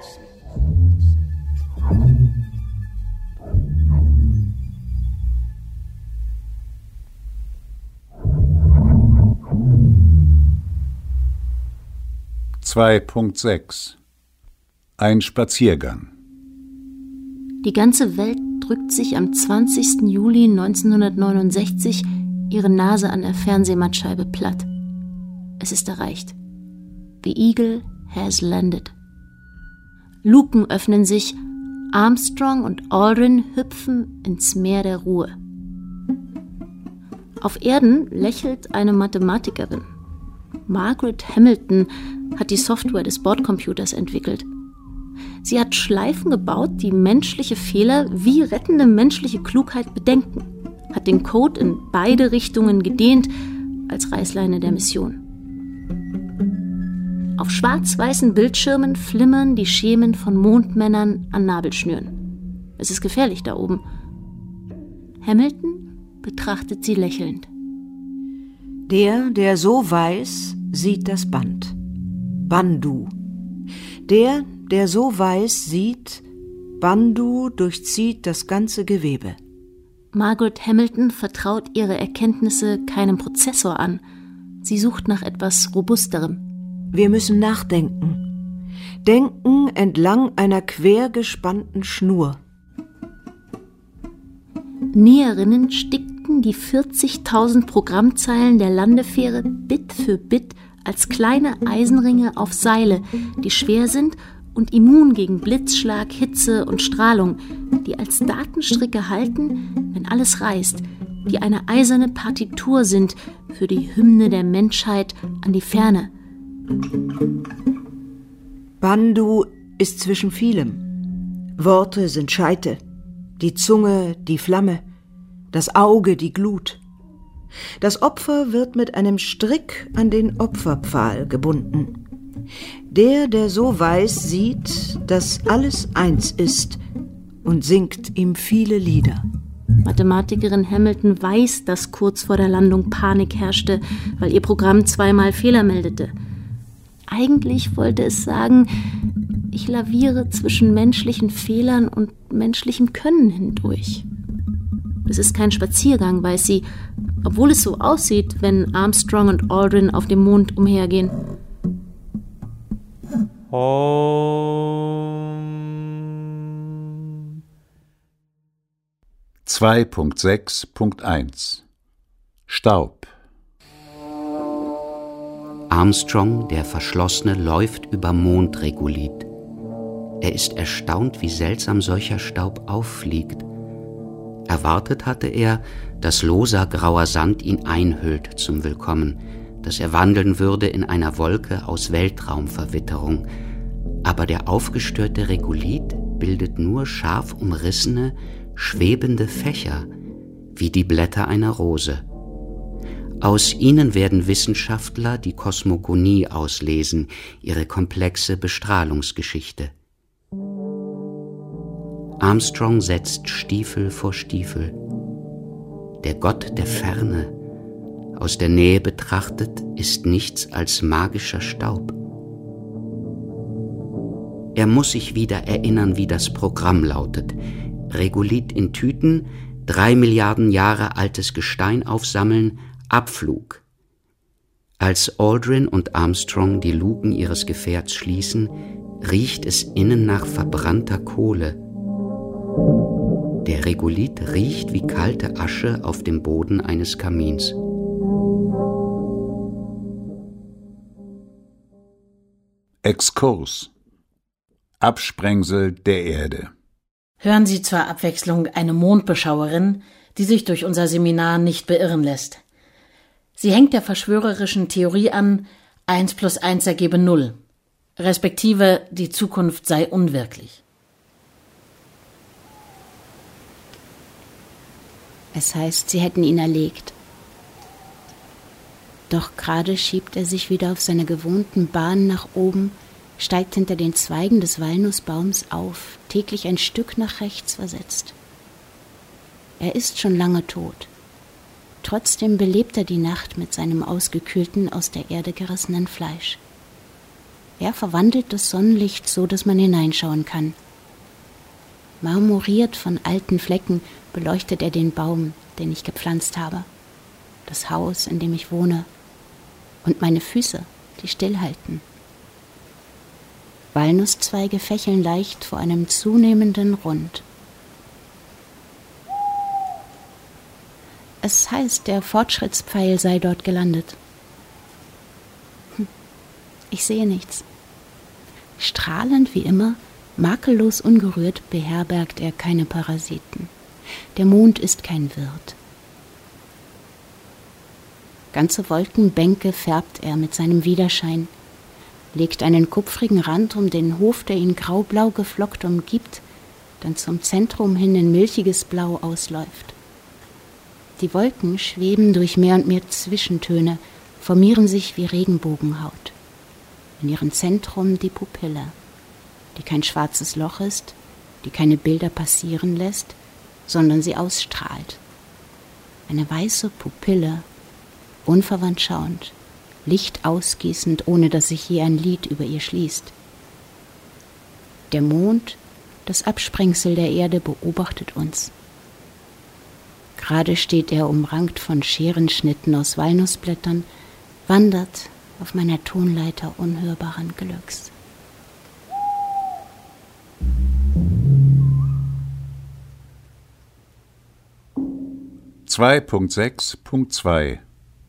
S4: Ein Spaziergang.
S7: Die ganze Welt drückt sich am 20. Juli 1969 ihre Nase an der Fernsehmattscheibe platt. Es ist erreicht. The Eagle has landed. Luken öffnen sich, Armstrong und Aldrin hüpfen ins Meer der Ruhe. Auf Erden lächelt eine Mathematikerin. Margaret Hamilton hat die Software des Bordcomputers entwickelt. Sie hat Schleifen gebaut, die menschliche Fehler wie rettende menschliche Klugheit bedenken, hat den Code in beide Richtungen gedehnt als Reißleine der Mission. Auf schwarz-weißen Bildschirmen flimmern die Schemen von Mondmännern an Nabelschnüren. Es ist gefährlich da oben. Hamilton betrachtet sie lächelnd.
S3: Der so weiß, sieht das Band. Bandu. Der so weiß, sieht, Bandu durchzieht das ganze Gewebe.
S7: Margaret Hamilton vertraut ihre Erkenntnisse keinem Prozessor an. Sie sucht nach etwas Robusterem.
S3: Wir müssen nachdenken. Denken entlang einer quer gespannten Schnur.
S7: Näherinnen stickten die 40.000 Programmzeilen der Landefähre Bit für Bit als kleine Eisenringe auf Seile, die schwer sind und immun gegen Blitzschlag, Hitze und Strahlung, die als Datenstricke halten, wenn alles reißt, die eine eiserne Partitur sind für die Hymne der Menschheit an die Ferne.
S3: Bandu ist zwischen vielem. Worte sind Scheite, die Zunge die Flamme, das Auge die Glut. Das Opfer wird mit einem Strick an den Opferpfahl gebunden. Der so weiß, sieht, dass alles eins ist und singt ihm viele Lieder.
S7: Mathematikerin Hamilton weiß, dass kurz vor der Landung Panik herrschte, weil ihr Programm zweimal Fehler meldete. Eigentlich wollte es sagen, ich laviere zwischen menschlichen Fehlern und menschlichem Können hindurch. Es ist kein Spaziergang, weiß sie, obwohl es so aussieht, wenn Armstrong und Aldrin auf dem Mond umhergehen.
S4: 2.6.1 Staub.
S9: Armstrong, der Verschlossene, läuft über Mondregolith. Er ist erstaunt, wie seltsam solcher Staub auffliegt. Erwartet hatte er, dass loser grauer Sand ihn einhüllt zum Willkommen, dass er wandeln würde in einer Wolke aus Weltraumverwitterung. Aber der aufgestörte Regolith bildet nur scharf umrissene, schwebende Fächer, wie die Blätter einer Rose. Aus ihnen werden Wissenschaftler die Kosmogonie auslesen, ihre komplexe Bestrahlungsgeschichte. Armstrong setzt Stiefel vor Stiefel. Der Gott der Ferne, aus der Nähe betrachtet, ist nichts als magischer Staub. Er muss sich wieder erinnern, wie das Programm lautet. Regolith in Tüten, 3 Milliarden Jahre altes Gestein aufsammeln, Abflug. Als Aldrin und Armstrong die Luken ihres Gefährts schließen, riecht es innen nach verbrannter Kohle. Der Regolith riecht wie kalte Asche auf dem Boden eines Kamins.
S4: Exkurs. Absprengsel der Erde.
S5: Hören Sie zur Abwechslung eine Mondbeschauerin, die sich durch unser Seminar nicht beirren lässt. Sie hängt der verschwörerischen Theorie an, 1 + 1 ergebe 0. respektive die Zukunft sei unwirklich.
S7: Es heißt, sie hätten ihn erlegt. Doch gerade schiebt er sich wieder auf seiner gewohnten Bahn nach oben, steigt hinter den Zweigen des Walnussbaums auf, täglich ein Stück nach rechts versetzt. Er ist schon lange tot. Trotzdem belebt er die Nacht mit seinem ausgekühlten, aus der Erde gerissenen Fleisch. Er verwandelt das Sonnenlicht so, dass man hineinschauen kann. Marmoriert von alten Flecken beleuchtet er den Baum, den ich gepflanzt habe, das Haus, in dem ich wohne, und meine Füße, die stillhalten. Walnusszweige fächeln leicht vor einem zunehmenden Rund. Es heißt, der Fortschrittspfeil sei dort gelandet. Ich sehe nichts. Strahlend wie immer, makellos ungerührt, beherbergt er keine Parasiten. Der Mond ist kein Wirt. Ganze Wolkenbänke färbt er mit seinem Widerschein, legt einen kupfrigen Rand um den Hof, der ihn graublau geflockt umgibt, dann zum Zentrum hin in milchiges Blau ausläuft. Die Wolken schweben durch mehr und mehr Zwischentöne, formieren sich wie Regenbogenhaut. In ihrem Zentrum die Pupille, die kein schwarzes Loch ist, die keine Bilder passieren lässt, sondern sie ausstrahlt. Eine weiße Pupille, unverwandt schauend, Licht ausgießend, ohne dass sich je ein Lid über ihr schließt. Der Mond, das Absprengsel der Erde, beobachtet uns. Gerade steht er umrankt von Scherenschnitten aus Walnussblättern, wandert auf meiner Tonleiter unhörbaren Glücks.
S4: (2.6.2)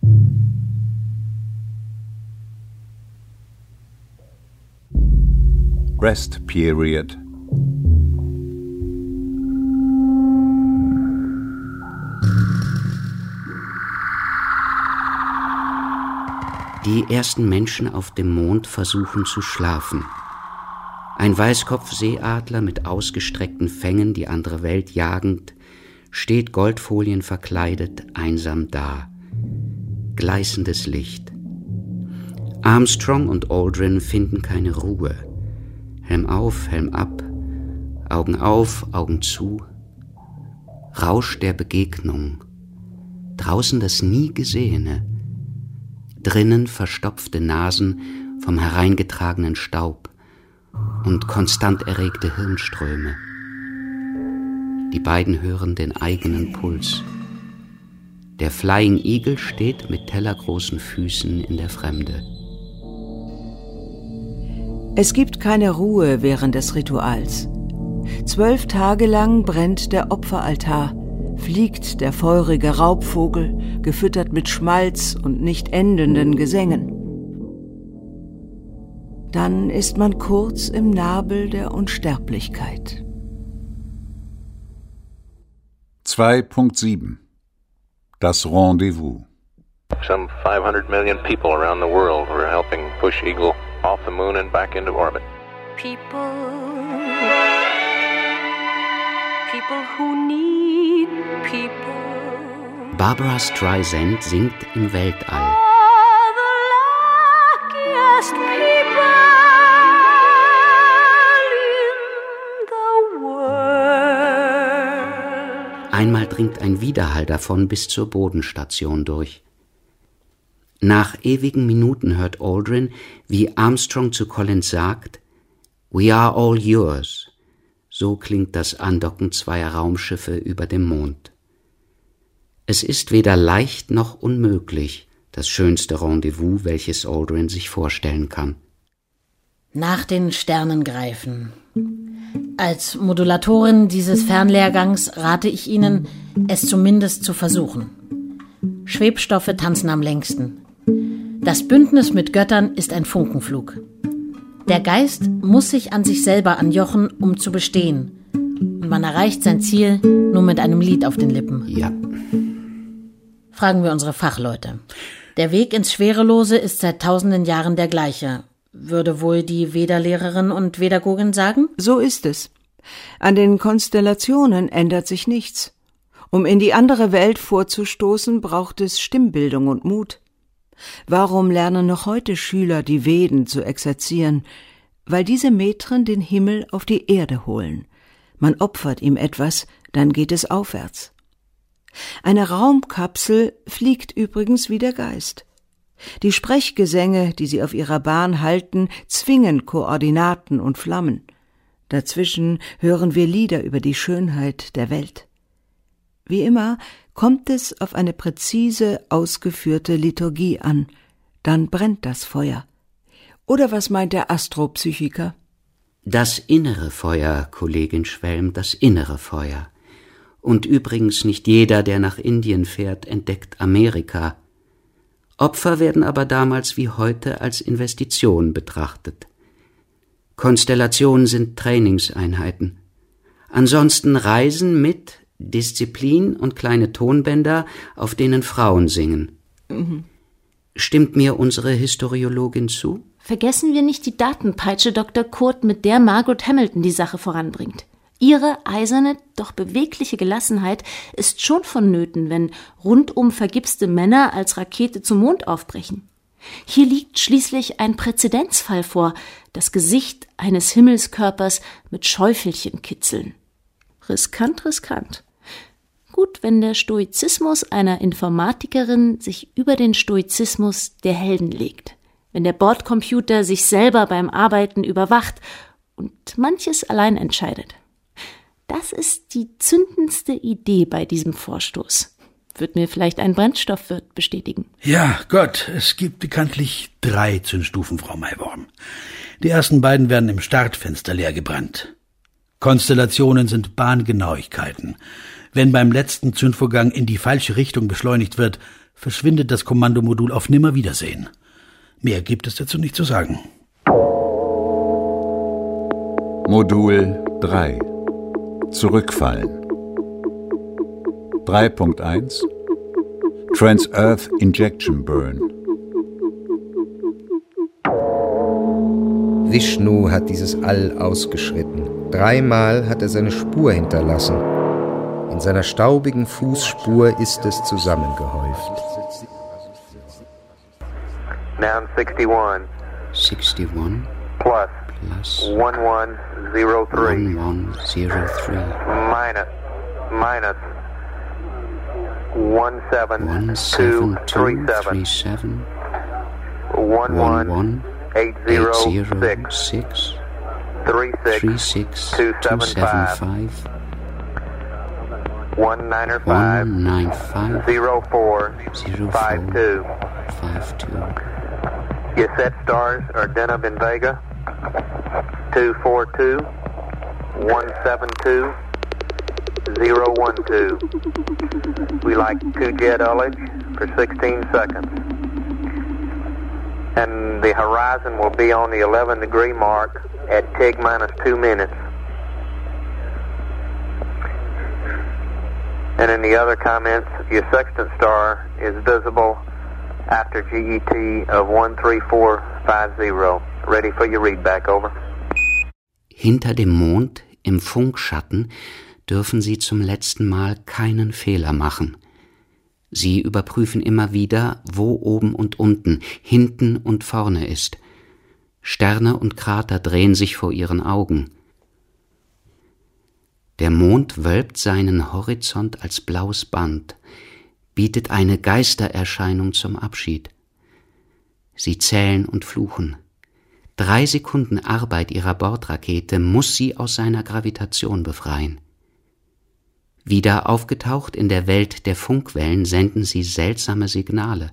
S4: Rest Period.
S9: Die ersten Menschen auf dem Mond versuchen zu schlafen. Ein Weißkopfseeadler mit ausgestreckten Fängen, die andere Welt jagend, steht Goldfolien verkleidet, einsam da. Gleißendes Licht. Armstrong und Aldrin finden keine Ruhe. Helm auf, Helm ab, Augen auf, Augen zu. Rausch der Begegnung. Draußen das nie Gesehene. Drinnen verstopfte Nasen vom hereingetragenen Staub und konstant erregte Hirnströme. Die beiden hören den eigenen Puls. Der Flying Eagle steht mit tellergroßen Füßen in der Fremde.
S3: Es gibt keine Ruhe während des Rituals. 12 Tage lang brennt der Opferaltar, fliegt der feurige Raubvogel, gefüttert mit Schmalz und nicht endenden Gesängen. Dann ist man kurz im Nabel der Unsterblichkeit.
S4: 2.7 Das Rendezvous.
S13: Some 500 million people around the world were helping push Eagle off the moon and back into orbit.
S12: People who need people.
S9: Barbra Streisand singt im Weltall.
S12: Luckiest people in the world.
S9: Einmal dringt ein Widerhall davon bis zur Bodenstation durch. Nach ewigen Minuten hört Aldrin, wie Armstrong zu Collins sagt, "We are all yours." So klingt das Andocken zweier Raumschiffe über dem Mond. Es ist weder leicht noch unmöglich, das schönste Rendezvous, welches Aldrin sich vorstellen kann.
S5: Nach den Sternen greifen. Als Modulatorin dieses Fernlehrgangs rate ich Ihnen, es zumindest zu versuchen. Schwebstoffe tanzen am längsten. Das Bündnis mit Göttern ist ein Funkenflug. Der Geist muss sich an sich selber anjochen, um zu bestehen. Und man erreicht sein Ziel nur mit einem Lied auf den Lippen.
S9: Ja.
S5: Fragen wir unsere Fachleute. Der Weg ins Schwerelose ist seit tausenden Jahren der gleiche. würde wohl die Veda-Lehrerin und Vedagogin sagen?
S3: So ist es. An den Konstellationen ändert sich nichts. Um in die andere Welt vorzustoßen, braucht es Stimmbildung und Mut. Warum lernen noch heute Schüler die Veden zu exerzieren? Weil diese Metren den Himmel auf die Erde holen. Man opfert ihm etwas, dann geht es aufwärts. Eine Raumkapsel fliegt übrigens wie der Geist. Die Sprechgesänge, die sie auf ihrer Bahn halten, zwingen Koordinaten und Flammen. Dazwischen hören wir Lieder über die Schönheit der Welt. Wie immer kommt es auf eine präzise ausgeführte Liturgie an, dann brennt das Feuer. Oder was meint der Astropsychiker?
S9: Das innere Feuer, Kollegin Schwelm, das innere Feuer. Und übrigens nicht jeder, der nach Indien fährt, entdeckt Amerika. Opfer werden aber damals wie heute als Investition betrachtet. Konstellationen sind Trainingseinheiten. Ansonsten Reisen mit Disziplin und kleine Tonbänder, auf denen Frauen singen.
S5: Mhm.
S9: Stimmt mir unsere Historiologin zu?
S7: Vergessen wir nicht die Datenpeitsche Dr. Kurt, mit der Margaret Hamilton die Sache voranbringt. Ihre eiserne, doch bewegliche Gelassenheit ist schon vonnöten, wenn rundum vergipste Männer als Rakete zum Mond aufbrechen. Hier liegt schließlich ein Präzedenzfall vor, das Gesicht eines Himmelskörpers mit Schäufelchen kitzeln. Riskant, riskant. Gut, wenn der Stoizismus einer Informatikerin sich über den Stoizismus der Helden legt. Wenn der Bordcomputer sich selber beim Arbeiten überwacht und manches allein entscheidet. Das ist die zündendste Idee bei diesem Vorstoß. Wird mir vielleicht ein Brennstoffwirt bestätigen.
S6: Ja, Gott, es gibt bekanntlich 3 Zündstufen, Frau Maiworm. Die ersten beiden werden im Startfenster leer gebrannt. Konstellationen sind Bahngenauigkeiten. Wenn beim letzten Zündvorgang in die falsche Richtung beschleunigt wird, verschwindet das Kommandomodul auf Nimmerwiedersehen. Mehr gibt es dazu nicht zu sagen.
S4: Modul 3. Zurückfallen. 3.1 Trans-Earth Injection Burn.
S8: Vishnu hat dieses All ausgeschritten. 3-mal hat er seine Spur hinterlassen. In seiner staubigen Fußspur ist es zusammengehäuft.
S10: Down 61.
S9: 61
S10: Plus.
S9: 1103.
S10: 1103. Minus 17237. 11806. 36275. 195 0452. Your set stars are Deneb in Vega 242 172 012. We like 2 jet ullage for 16 seconds. And the horizon will be on the 11-degree mark at TIG minus 2 minutes. And in the other comments, your sextant star is visible after GET of 13450. Ready for your readback, over.
S9: Hinter dem Mond, im Funkschatten, dürfen Sie zum letzten Mal keinen Fehler machen. Sie überprüfen immer wieder, wo oben und unten, hinten und vorne ist. Sterne und Krater drehen sich vor Ihren Augen. Der Mond wölbt seinen Horizont als blaues Band, bietet eine Geistererscheinung zum Abschied. Sie zählen und fluchen. 3 Sekunden Arbeit Ihrer Bordrakete muss sie aus seiner Gravitation befreien. Wieder aufgetaucht in der Welt der Funkwellen senden sie seltsame Signale.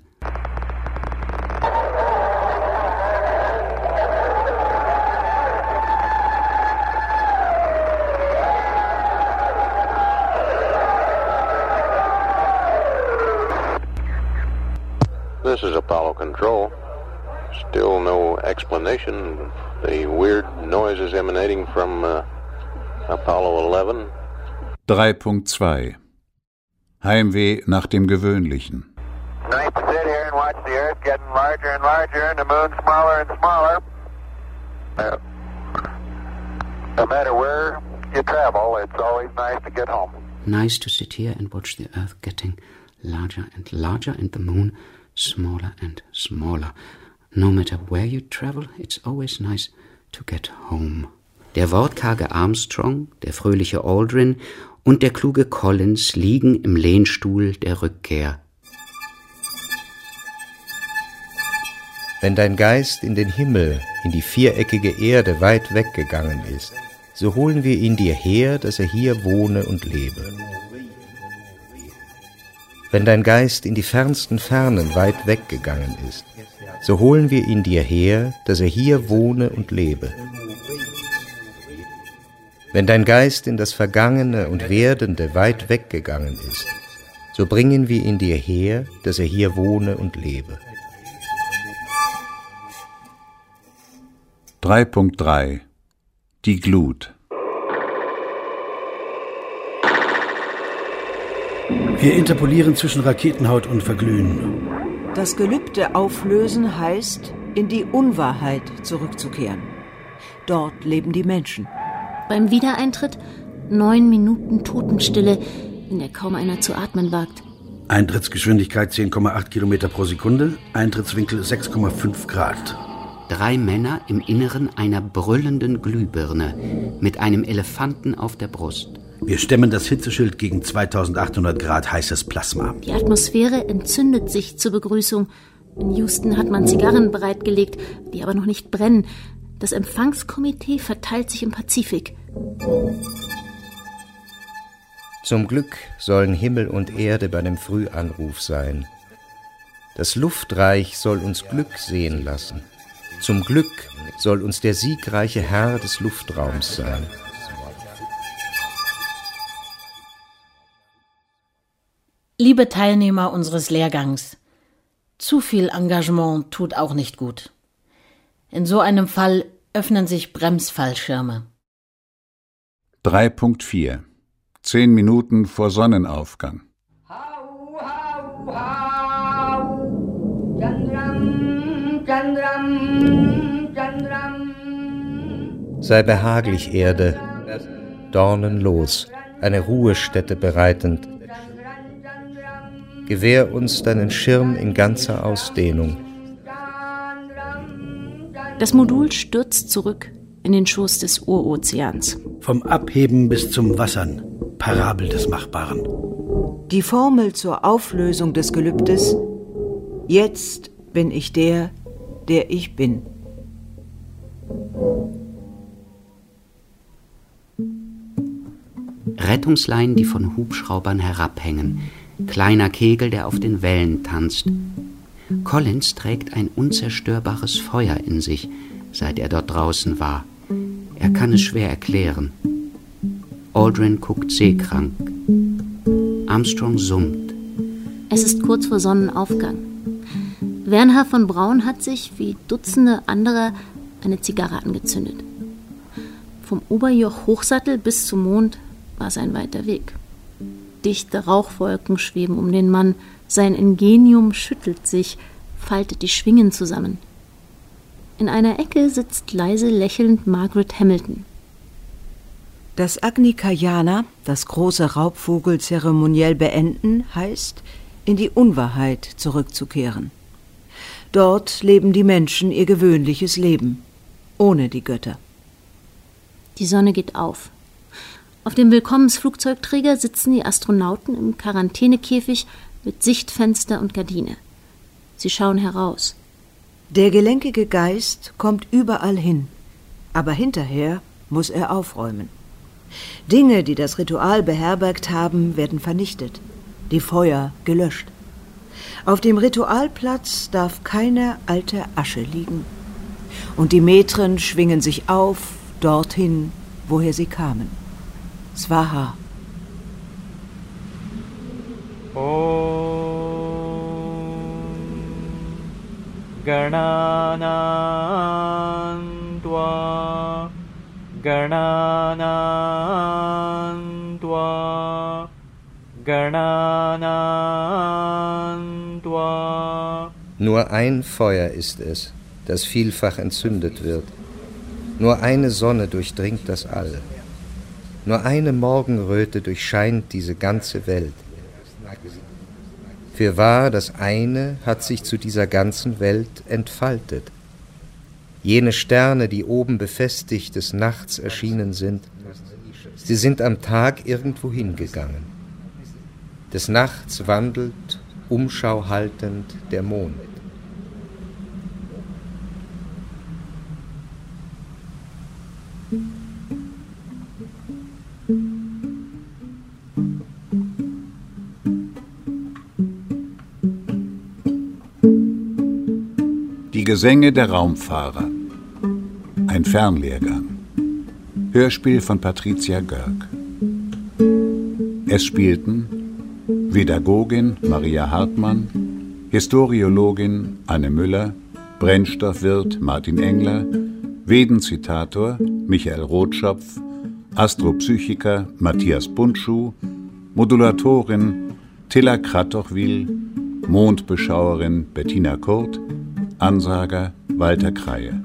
S13: This is Apollo Control. Still no explanation of the weird noises emanating from Apollo 11.
S4: 3.2 Heimweh nach dem Gewöhnlichen.
S10: Nice to sit here and watch the Earth getting larger and larger and the moon smaller and smaller. No matter where you travel, it's always nice to get home.
S9: Nice to sit here and watch the earth getting larger and larger and the moon smaller and smaller. No matter where you travel, it's always nice to get home. Der wortkarge Armstrong, der fröhliche Aldrin und der kluge Collins liegen im Lehnstuhl der Rückkehr.
S8: Wenn dein Geist in den Himmel, in die viereckige Erde weit weggegangen ist, so holen wir ihn dir her, dass er hier wohne und lebe. Wenn dein Geist in die fernsten Fernen weit weggegangen ist, so holen wir ihn dir her, dass er hier wohne und lebe. Wenn dein Geist in das Vergangene und Werdende weit weggegangen ist, so bringen wir ihn dir her, dass er hier wohne und lebe.
S4: 3.3 Die Glut.
S6: Wir interpolieren zwischen Raketenhaut und Verglühen.
S3: Das Gelübde auflösen heißt, in die Unwahrheit zurückzukehren. Dort leben die Menschen.
S7: Beim Wiedereintritt 9 Minuten Totenstille, in der kaum einer zu atmen wagt.
S6: Eintrittsgeschwindigkeit 10,8 Kilometer pro Sekunde, Eintrittswinkel 6,5 Grad.
S9: 3 Männer im Inneren einer brüllenden Glühbirne mit einem Elefanten auf der Brust.
S6: Wir stemmen das Hitzeschild gegen 2800 Grad heißes Plasma.
S7: Die Atmosphäre entzündet sich zur Begrüßung. In Houston hat man Zigarren bereitgelegt, die aber noch nicht brennen. Das Empfangskomitee verteilt sich im Pazifik.
S8: Zum Glück sollen Himmel und Erde bei dem Frühanruf sein. Das Luftreich soll uns Glück sehen lassen. Zum Glück soll uns der siegreiche Herr des Luftraums sein.
S5: Liebe Teilnehmer unseres Lehrgangs, zu viel Engagement tut auch nicht gut. In so einem Fall öffnen sich Bremsfallschirme.
S4: 3.4 10 Minuten vor Sonnenaufgang.
S8: Sei behaglich, Erde, dornenlos, eine Ruhestätte bereitend. Gewähr uns deinen Schirm in ganzer Ausdehnung.
S7: Das Modul stürzt zurück in den Schoß des Urozeans.
S6: Vom Abheben bis zum Wassern, Parabel des Machbaren.
S3: Die Formel zur Auflösung des Gelübdes: Jetzt bin ich der, der ich bin.
S9: Rettungsleinen, die von Hubschraubern herabhängen. Kleiner Kegel, der auf den Wellen tanzt. Collins trägt ein unzerstörbares Feuer in sich, seit er dort draußen war. Er kann es schwer erklären. Aldrin guckt seekrank. Armstrong summt.
S7: Es ist kurz vor Sonnenaufgang. Wernher von Braun hat sich, wie Dutzende anderer, eine Zigarre angezündet. Vom Oberjoch-Hochsattel bis zum Mond war es ein weiter Weg. Dichte Rauchwolken schweben um den Mann. Sein Ingenium schüttelt sich, faltet die Schwingen zusammen. In einer Ecke sitzt leise lächelnd Margaret Hamilton.
S3: Das Agni-Kayana, das große Raubvogel zeremoniell beenden, heißt, in die Unwahrheit zurückzukehren. Dort leben die Menschen ihr gewöhnliches Leben, ohne die Götter.
S7: Die Sonne geht auf. Auf dem Willkommensflugzeugträger sitzen die Astronauten im Quarantänekäfig mit Sichtfenster und Gardine. Sie schauen heraus.
S3: Der gelenkige Geist kommt überall hin, aber hinterher muss er aufräumen. Dinge, die das Ritual beherbergt haben, werden vernichtet, die Feuer gelöscht. Auf dem Ritualplatz darf keine alte Asche liegen. Und die Metren schwingen sich auf, dorthin, woher sie kamen. Swaha.
S2: Gananam tva Gananam tva Gananam tva.
S8: Nur ein Feuer ist es, das vielfach entzündet wird. Nur eine Sonne durchdringt das All. Nur eine Morgenröte durchscheint diese ganze Welt. Fürwahr, das eine hat sich zu dieser ganzen Welt entfaltet. Jene Sterne, die oben befestigt des Nachts erschienen sind, sie sind am Tag irgendwo hingegangen. Des Nachts wandelt, Umschau haltend, der Mond.
S4: Die Gesänge der Raumfahrer. Ein Fernlehrgang. Hörspiel von Patricia Görg. Es spielten Pädagogin Maria Hartmann, Historiologin Anne Müller, Brennstoffwirt Martin Engler, Vedenzitator Michael Rotschopf, Astropsychiker Matthias Bundschuh, Modulatorin Tilla Kratochwil, Mondbeschauerin Bettina Kurt, Ansager Walter Kreie.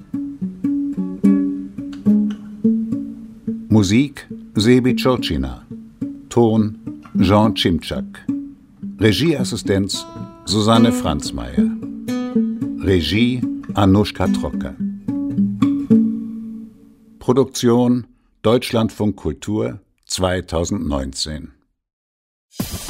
S4: Musik Sebi Czorcina, Ton Jean Cimczak, Regieassistenz Susanne Franzmeier, Regie Anushka Trocker. Produktion Deutschlandfunk Kultur 2019.